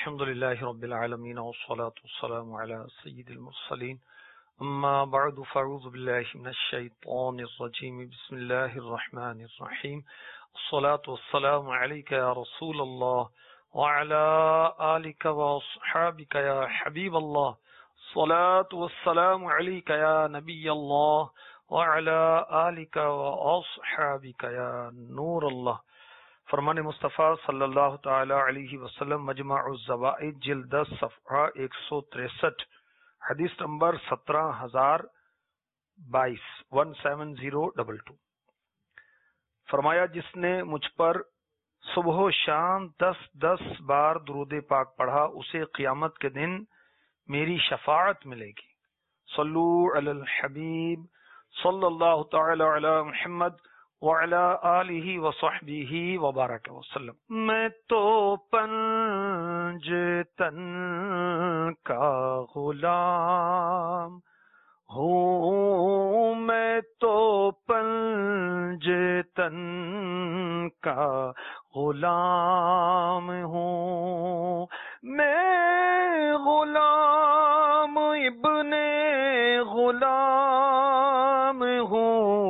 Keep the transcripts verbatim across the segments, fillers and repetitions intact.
الحمد لله رب العالمين والصلاة والسلام على سيد المرسلين أما بعد فأعوذ بالله من الشيطان الرجيم بسم الله الرحمن الرحيم الصلاة والسلام عليك يا رسول الله وعلى آلك وأصحابك يا حبيب الله الصلاة والسلام عليك يا نبي الله وعلى آلك وأصحابك يا نور الله. فرمان مصطفیٰ صلی اللہ تعالی علیہ وسلم مجمع الزوائد جلد دس صفحہ ایک سو تریسٹھ حدیث نمبر سترہ ہزار بائیس one seven zero double two. فرمایا جس نے مجھ پر صبح و شام دس دس بار درود پاک پڑھا اسے قیامت کے دن میری شفاعت ملے گی. صلو علی الحبیب صلی اللہ تعالی علی محمد وعلى آلہ وصحبہ وبارک وسلم. میں تو پنجتن کا غلام ہوں، میں تو پنجتن کا غلام ہوں، میں غلام ابن غلام ہوں،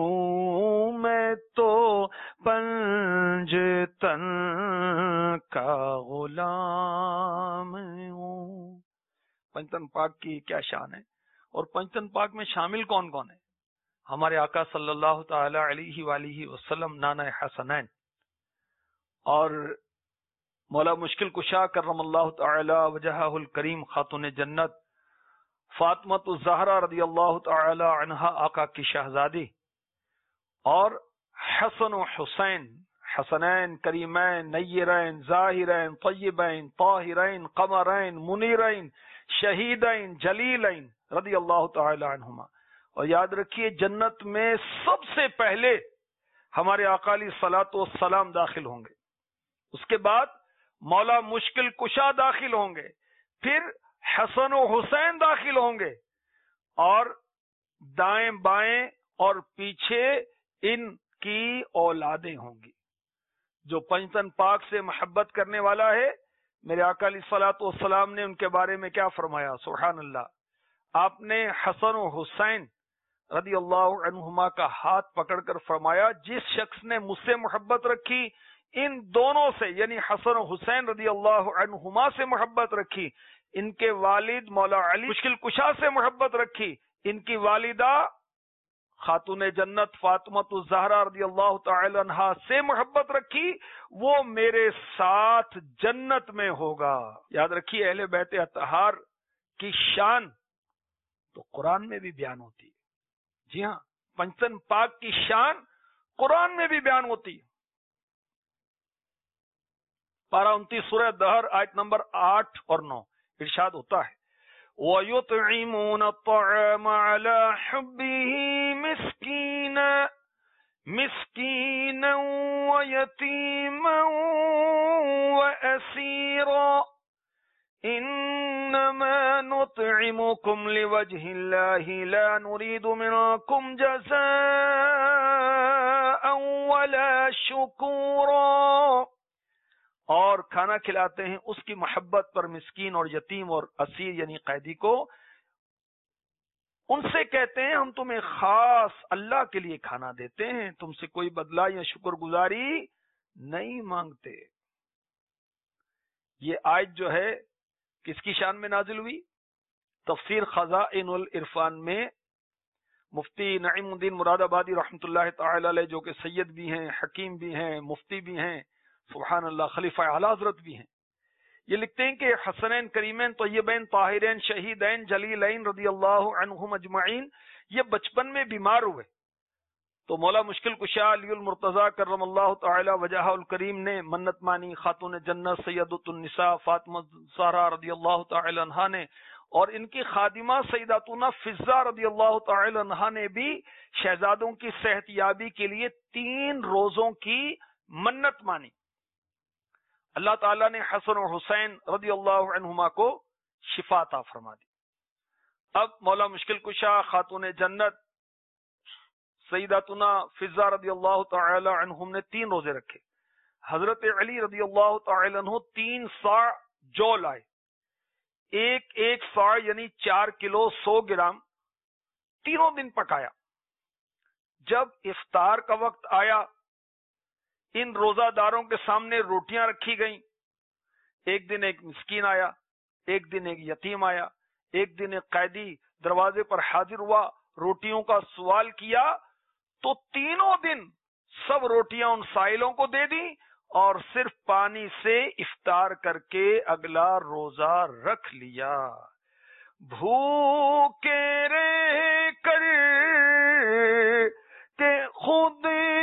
پنجتن کا غلام ہوں. پنجتن پاک کی کیا شان ہے اور پنجتن پاک میں شامل کون کون ہے؟ ہمارے آقا صلی اللہ تعالی علیہ وآلہ وسلم، نانا حسنین اور مولا مشکل کشا کرم اللہ تعالی وجہہ الکریم خاتون جنت فاطمۃ الزہرا رضی اللہ تعالی عنہا آقا کی شہزادی، اور حسن و حسین، حسنین کریمین نیرین ظاہرین طیبین طاہرین قمرین منیرین شہیدین جلیلین رضی اللہ تعالی عنہما. اور یاد رکھیے جنت میں سب سے پہلے ہمارے آقا علیہ الصلوۃ والسلام داخل ہوں گے، اس کے بعد مولا مشکل کشا داخل ہوں گے، پھر حسن و حسین داخل ہوں گے، اور دائیں بائیں اور پیچھے ان کی اولادیں ہوں گی. جو پنجتن پاک سے محبت کرنے والا ہے، میرے آقا علیہ الصلوۃ والسلام نے ان کے بارے میں کیا فرمایا؟ سبحان اللہ. آپ نے حسن و حسین رضی اللہ عنہما کا ہاتھ پکڑ کر فرمایا جس شخص نے مجھ سے محبت رکھی، ان دونوں سے یعنی حسن و حسین رضی اللہ عنہما سے محبت رکھی، ان کے والد مولا علی مشکل کشا سے محبت رکھی، ان کی والدہ خاتون جنت فاطمۃ الزہرا رضی اللہ تعالی عنہا سے محبت رکھی، وہ میرے ساتھ جنت میں ہوگا. یاد رکھیے اہل بیت اطہار کی شان تو قرآن میں بھی بیان ہوتی ہے. جی ہاں، پنجتن پاک کی شان قرآن میں بھی بیان ہوتی ہے. پارہ انتیس سورہ دہر آیت نمبر آٹھ اور نو ارشاد ہوتا ہے وَيُطْعِمُونَ الطَّعَامَ عَلَى حُبِّهِ مِسْكِينًا مِسْكِينًا وَيَتِيمًا وَأَسِيرًا إِنَّمَا نُطْعِمُكُمْ لِوَجْهِ اللَّهِ لَا نُرِيدُ مِنكُمْ جَزَاءً وَلَا شُكُورًا. اور کھانا کھلاتے ہیں اس کی محبت پر مسکین اور یتیم اور اسیر یعنی قیدی کو. ان سے کہتے ہیں ہم تمہیں خاص اللہ کے لیے کھانا دیتے ہیں، تم سے کوئی بدلہ یا شکر گزاری نہیں مانگتے. یہ آیت جو ہے کس کی شان میں نازل ہوئی؟ تفسیر خزائن العرفان میں مفتی نعیم الدین مراد آبادی رحمۃ اللہ تعالی علیہ، جو کہ سید بھی ہیں، حکیم بھی ہیں، مفتی بھی ہیں، سبحان اللہ، خلیفہ اعلیٰ حضرت بھی ہیں، یہ لکھتے ہیں کہ حسنین کریمین طیبین طاہرین شہیدین جلیلین رضی اللہ عنہم اجمعین یہ بچپن میں بیمار ہوئے تو مولا مشکل کشا علی المرتضی کرم اللہ تعالی وجہہ الکریم نے منت مانی. خاتون جنت سیدۃ النساء فاطمہ زہرا رضی اللہ تعالی عنہا نے اور ان کی خادمہ سیداتنا فضہ رضی اللہ تعالی عنہا نے بھی شہزادوں کی صحت یابی کے لیے تین روزوں کی منت مانی. اللہ تعالیٰ نے حسن و حسین رضی اللہ عنہما کو شفا عطا فرما دی. اب مولا مشکل کشا خاتون جنت سیداتنا فضہ رضی اللہ تعالی عنہم نے تین روزے رکھے. حضرت علی رضی اللہ تعالی عنہ تین سا جو لائے، ایک ایک سا یعنی چار کلو سو گرام، تینوں دن پکایا۔ جب افطار کا وقت آیا، ان روزہ داروں کے سامنے روٹیاں رکھی گئیں۔ ایک دن ایک مسکین آیا، ایک دن ایک یتیم آیا، ایک دن ایک قیدی دروازے پر حاضر ہوا، روٹیوں کا سوال کیا، تو تینوں دن سب روٹیاں ان سائلوں کو دے دی اور صرف پانی سے افطار کر کے اگلا روزہ رکھ لیا۔ بھوکے رہ کر کہ خود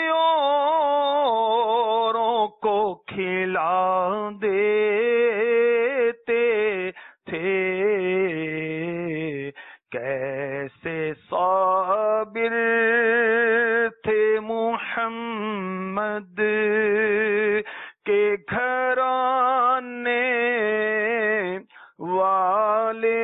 اوروں کو کھلا دیتے تھے، کیسے صابر تھے محمد کے گھرانے والے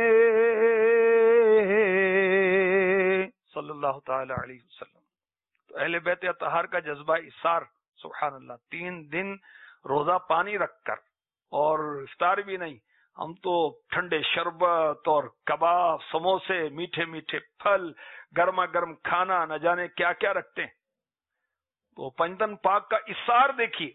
صلی اللہ تعالی علیہ وسلم۔ تو اہل بیت اطہار کا جذبہ اثار، سبحان اللہ، تین دن روزہ پانی رکھ کر، اور افطار بھی نہیں، ہم تو ٹھنڈے شربت اور کباب، سموسے، میٹھے میٹھے پھل، گرما گرم کھانا، نہ جانے کیا کیا رکھتے ہیں۔ تو پنجتن پاک کا اثار دیکھیے،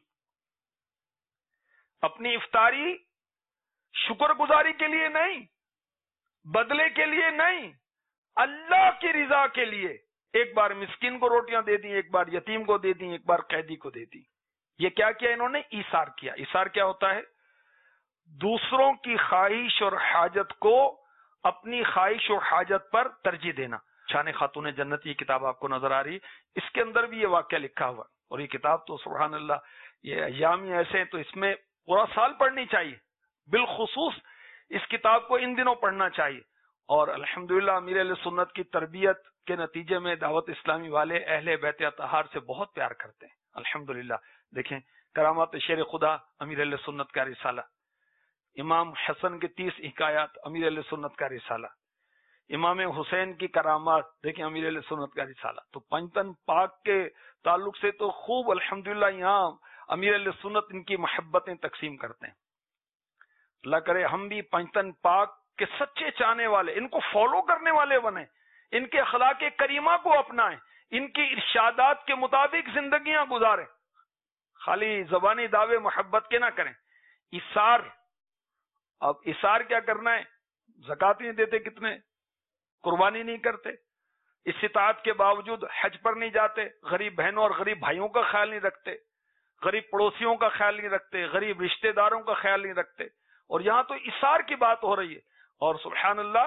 اپنی افطاری شکر گزاری کے لیے نہیں، بدلے کے لیے نہیں، اللہ کی رضا کے لیے۔ ایک بار مسکین کو روٹیاں دے دی، ایک بار یتیم کو دے دی، ایک بار قیدی کو دے دی۔ یہ کیا کیا انہوں نے؟ ایثار کیا۔ ایثار کیا ہوتا ہے؟ دوسروں کی خواہش اور حاجت کو اپنی خواہش اور حاجت پر ترجیح دینا۔ شان خاتون جنت یہ کتاب آپ کو نظر آ رہی، اس کے اندر بھی یہ واقعہ لکھا ہوا، اور یہ کتاب تو سبحان اللہ، یہ ایام ہی ایسے ہیں تو اس میں پورا سال پڑھنی چاہیے، بالخصوص اس کتاب کو ان دنوں پڑھنا چاہیے۔ اور الحمدللہ امیر اہل سنت کی تربیت کے نتیجے میں دعوت اسلامی والے اہل بیت اطہار سے بہت پیار کرتے ہیں الحمدللہ۔ دیکھیں کرامات شیر خدا امیر اہل سنت کا رسالہ، امام حسن کے تیس حکایات امیر اہل سنت کا رسالہ، امام حسین کی کرامات دیکھیں امیر اہل سنت کا رسالہ۔ تو پنجتن پاک کے تعلق سے تو خوب الحمدللہ یہاں امیر اہل سنت ان کی محبتیں تقسیم کرتے ہیں۔ اللہ کرے ہم بھی پنجتن پاک کے سچے چاہنے والے، ان کو فالو کرنے والے بنیں، ان کے اخلاق کریمہ کو اپنائیں، ان کی ارشادات کے مطابق زندگیاں گزاریں، خالی زبانی دعوے محبت کے نہ کریں۔ اثار، اب اثار کیا کرنا ہے؟ زکات نہیں دیتے کتنے، قربانی نہیں کرتے، استطاعت کے باوجود حج پر نہیں جاتے، غریب بہنوں اور غریب بھائیوں کا خیال نہیں رکھتے، غریب پڑوسیوں کا خیال نہیں رکھتے، غریب رشتہ داروں کا خیال نہیں رکھتے، اور یہاں تو اثار کی بات ہو رہی ہے۔ اور سبحان اللہ،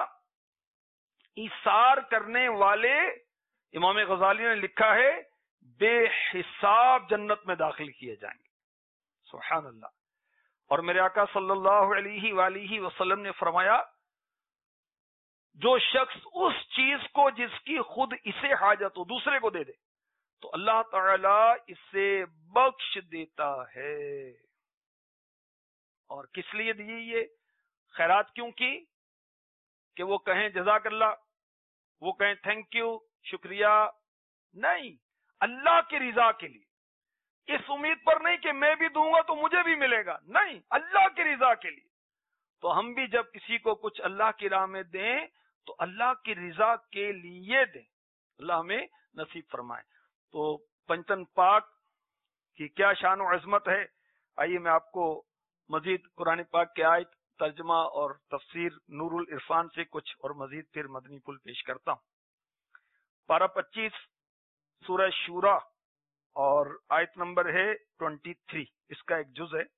اثار کرنے والے، امام غزالی نے لکھا ہے، بے حساب جنت میں داخل کیے جائیں گے، سبحان اللہ۔ اور میرے آقا صلی اللہ علیہ وآلہ وسلم نے فرمایا، جو شخص اس چیز کو جس کی خود اسے حاجت ہو دوسرے کو دے دے تو اللہ تعالی اسے بخش دیتا ہے۔ اور کس لیے دی یہ خیرات کیوں کی؟ کہ وہ کہیں جزاک اللہ، وہ کہیں تھینک یو، شکریہ، نہیں، اللہ کی رضا کے لیے، اس امید پر نہیں کہ میں بھی دوں گا تو مجھے بھی ملے گا، نہیں، اللہ کی رضا کے لیے۔ تو ہم بھی جب کسی کو کچھ اللہ کی راہ میں دیں تو اللہ کی رضا کے لیے دیں، اللہ ہمیں نصیب فرمائے۔ تو پنجتن پاک کی کیا شان و عظمت ہے، آئیے میں آپ کو مزید قرآن پاک کے آیت ترجمہ اور تفسیر نور العرفان سے کچھ اور مزید پھر مدنی پھول پیش کرتا ہوں۔ پارہ پچیس سورہ شورا اور آیت نمبر ہے تیئیس، اس کا ایک جز ہے۔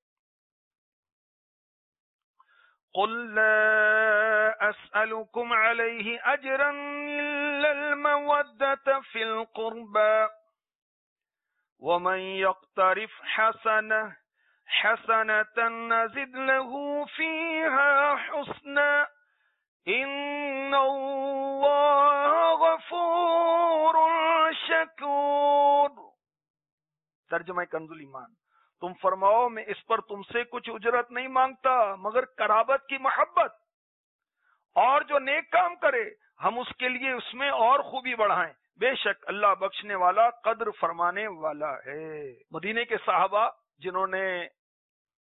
قل لا اسألكم عليه اجرا الا المودة في القربى ومن يقترف حسنة حسنة نزد له فيها حسنا ان اللہ غفور شکور۔ ترجمہ کنز الایمان، تم فرماؤ میں اس پر تم سے کچھ اجرت نہیں مانگتا مگر قرابت کی محبت، اور جو نیک کام کرے ہم اس کے لیے اس میں اور خوبی بڑھائیں، بے شک اللہ بخشنے والا قدر فرمانے والا ہے۔ مدینے کے صحابہ جنہوں نے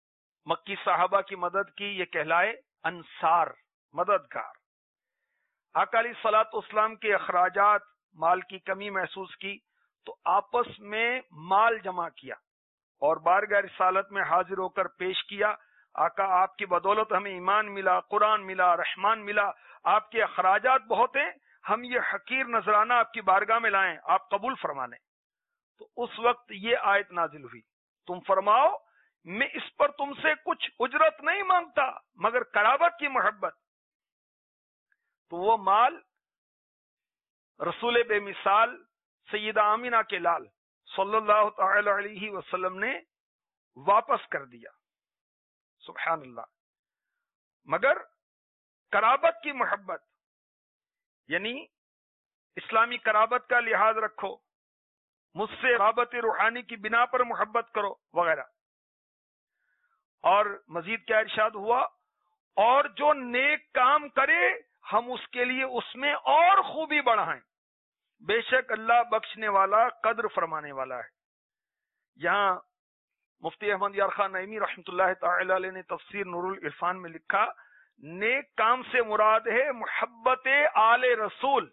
مکی صحابہ کی مدد کی، یہ کہلائے انصار، مددگار۔ آقا علیہ الصلوۃ والسلام کے اخراجات، مال کی کمی محسوس کی تو آپس میں مال جمع کیا اور بارگاہ رسالت میں حاضر ہو کر پیش کیا، آقا آپ کی بدولت ہمیں ایمان ملا، قرآن ملا، رحمان ملا، آپ کے اخراجات بہت ہیں، ہم یہ حقیر نذرانہ آپ کی بارگاہ میں لائیں، آپ قبول فرما لیں۔ تو اس وقت یہ آیت نازل ہوئی، تم فرماؤ میں اس پر تم سے کچھ اجرت نہیں مانگتا مگر قرابت کی محبت۔ تو وہ مال رسول بے مثال سیدہ آمینہ کے لال صلی اللہ تعالی علیہ وسلم نے واپس کر دیا، سبحان اللہ۔ مگر قرابت کی محبت یعنی اسلامی قرابت کا لحاظ رکھو، مجھ سے قرابت روحانی کی بنا پر محبت کرو وغیرہ۔ اور مزید کیا ارشاد ہوا، اور جو نیک کام کرے ہم اس کے لیے اس میں اور خوبی بڑھائیں، بے شک اللہ بخشنے والا قدر فرمانے والا ہے۔ یہاں مفتی احمد یار خان نعیمی رحمۃ اللہ تعالی علیہ نے تفسیر نور العرفان میں لکھا، نیک کام سے مراد ہے محبت آل رسول،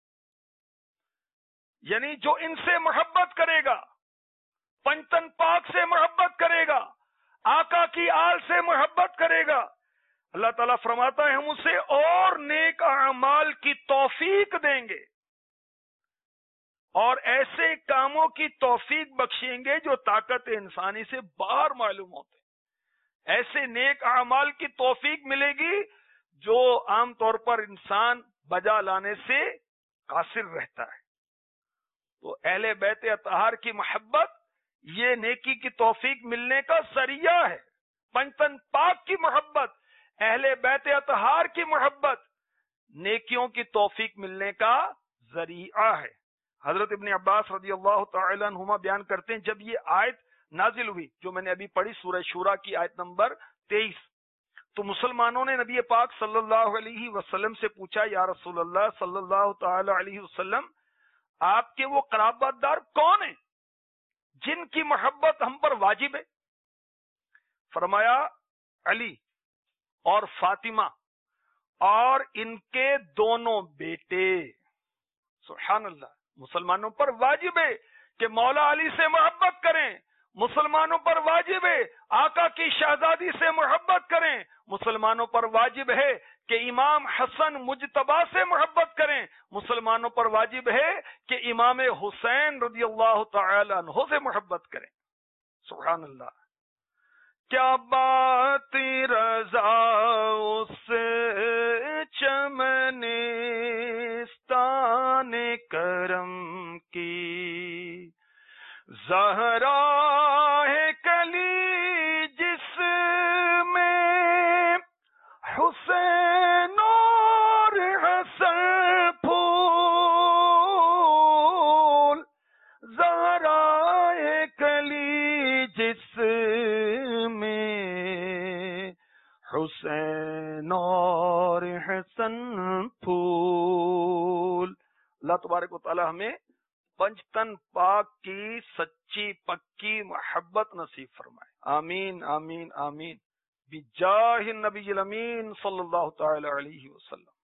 یعنی جو ان سے محبت کرے گا، پنجتن پاک سے محبت کرے گا، آقا کی آل سے محبت کرے گا، اللہ تعالیٰ فرماتا ہے ہم اسے اور نیک اعمال کی توفیق دیں گے اور ایسے کاموں کی توفیق بخشیں گے جو طاقت انسانی سے باہر معلوم ہوتے ہیں۔ ایسے نیک اعمال کی توفیق ملے گی جو عام طور پر انسان بجا لانے سے قاصر رہتا ہے۔ تو اہل بیت اطہار کی محبت یہ نیکی کی توفیق ملنے کا ذریعہ ہے۔ پنجتن پاک کی محبت، اہل بیت اطہار کی محبت نیکیوں کی توفیق ملنے کا ذریعہ ہے۔ حضرت ابن عباس رضی اللہ تعالی عنہما بیان کرتے ہیں، جب یہ آیت نازل ہوئی جو میں نے ابھی پڑھی سورہ شورى کی آیت نمبر تیئیس، تو مسلمانوں نے نبی پاک صلی اللہ علیہ وسلم سے پوچھا، یا رسول اللہ صلی اللہ تعالی علیہ وسلم آپ کے وہ قرابت دار کون ہیں جن کی محبت ہم پر واجب ہے؟ فرمایا علی اور فاطمہ اور ان کے دونوں بیٹے۔ سبحان اللہ، مسلمانوں پر واجب ہے کہ مولا علی سے محبت کریں، مسلمانوں پر واجب ہے آقا کی شہزادی سے محبت کریں، مسلمانوں پر واجب ہے کہ امام حسن مجتبی سے محبت کریں، مسلمانوں پر واجب ہے کہ امام حسین رضی اللہ تعالی عنہ سے محبت کریں۔ سبحان اللہ، کیا بات رضا اس چمنستان کرم کی، زہرا ہے کلی جس میں حسین اور حسن پھول، زہرا ہے کلی جس میں حسین اور حسن پھول۔ اللہ تبارک و تعالی ہمیں پنجتن پاک کی سچی پکی محبت نصیب فرمائے، آمین آمین آمین، بجاہ النبی الامین صلی اللہ تعالی علیہ وسلم۔